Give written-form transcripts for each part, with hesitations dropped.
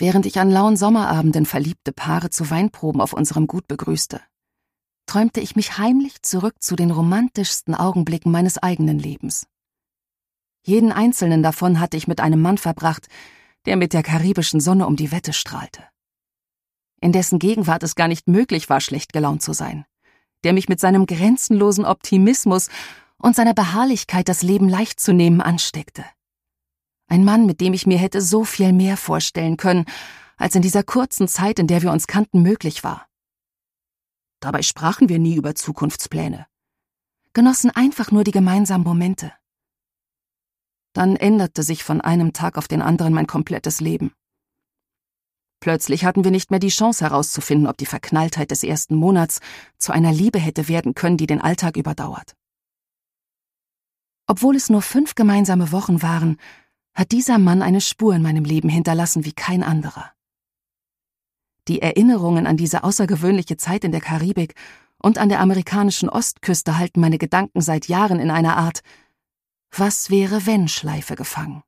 Während ich an lauen Sommerabenden verliebte Paare zu Weinproben auf unserem Gut begrüßte, träumte ich mich heimlich zurück zu den romantischsten Augenblicken meines eigenen Lebens. Jeden einzelnen davon hatte ich mit einem Mann verbracht, der mit der karibischen Sonne um die Wette strahlte. In dessen Gegenwart es gar nicht möglich war, schlecht gelaunt zu sein, der mich mit seinem grenzenlosen Optimismus und seiner Beharrlichkeit, das Leben leicht zu nehmen, ansteckte. Ein Mann, mit dem ich mir hätte so viel mehr vorstellen können, als in dieser kurzen Zeit, in der wir uns kannten, möglich war. Dabei sprachen wir nie über Zukunftspläne, genossen einfach nur die gemeinsamen Momente. Dann änderte sich von einem Tag auf den anderen mein komplettes Leben. Plötzlich hatten wir nicht mehr die Chance herauszufinden, ob die Verknalltheit des ersten Monats zu einer Liebe hätte werden können, die den Alltag überdauert. Obwohl es nur 5 gemeinsame Wochen waren, hat dieser Mann eine Spur in meinem Leben hinterlassen wie kein anderer. Die Erinnerungen an diese außergewöhnliche Zeit in der Karibik und an der amerikanischen Ostküste halten meine Gedanken seit Jahren in einer Art Was-wäre-wenn-Schleife gefangen.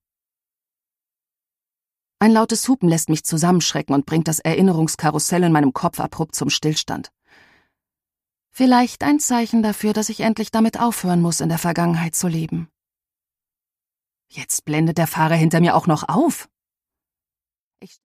Ein lautes Hupen lässt mich zusammenschrecken und bringt das Erinnerungskarussell in meinem Kopf abrupt zum Stillstand. Vielleicht ein Zeichen dafür, dass ich endlich damit aufhören muss, in der Vergangenheit zu leben. Jetzt blendet der Fahrer hinter mir auch noch auf.